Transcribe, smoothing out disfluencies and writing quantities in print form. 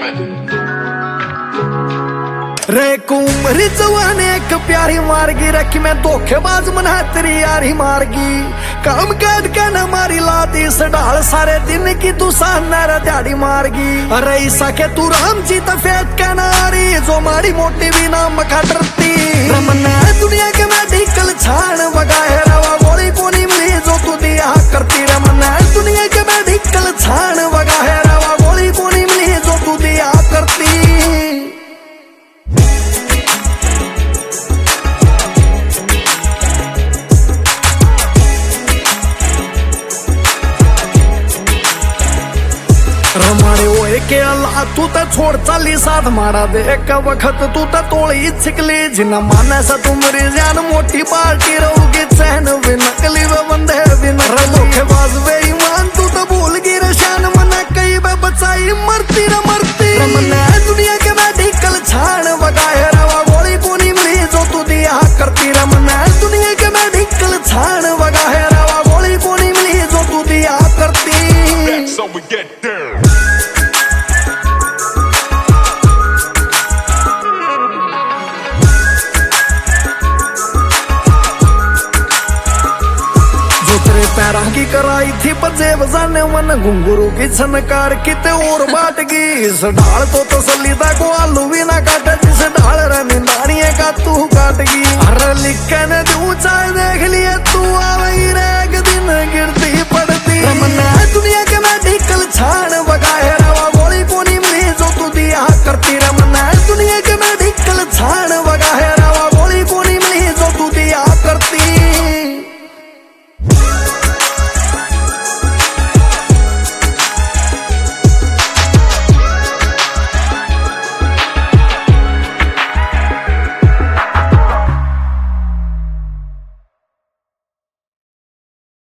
रे कुमरी जवान एक प्यारी मारगी रखी मैं धोखेबाज मना तेरी यारी मारगी काम कैद के न मारी लाती सडाल सारे दिन की तू सानर दिहाड़ी मारगी अरे ईसा के तू राम जी तफेत के नारी जो मारी मोटी भी नाम मखा डरती रमना दुनिया के मेडिकल छान बगाए रवा गोली कोनी मिली जो तू दिया करती रमना दुनिया के मेडिकल छान बगाए रवा गोली कोनी मिली जो तू दिया करती रमाड़े ओए के अल्लाह तू तो छोड़ चाली साथ मारा दे एक वक्त तू तो तोड़ी छिकली जिना माने से तुम्हारी जान मोटी पार्टी रहोगी चैन भी नकली वे बंदे भी धोखेबाज बेईमान तू तो भूल गई रशान मना कई बे बचाई मरती रे मरती रमना दुनिया के मेडिकल छान बगाए रवा गोली कोनी मिली जो तू दिया करती रमना दुनिया के मेडिकल छान बगाए रवा गोली कोनी मिली जो तू दिया करती So we get down. पैरा की कराई थी बजे बजाने मन घुंघरू की छनकार किते और बाट गई इस ढाल को तसल्ली दा को आलू भी ना काटे जिस ढाल रे निंदानिए का तू काट गई अरे लिखे ने दूं चाहे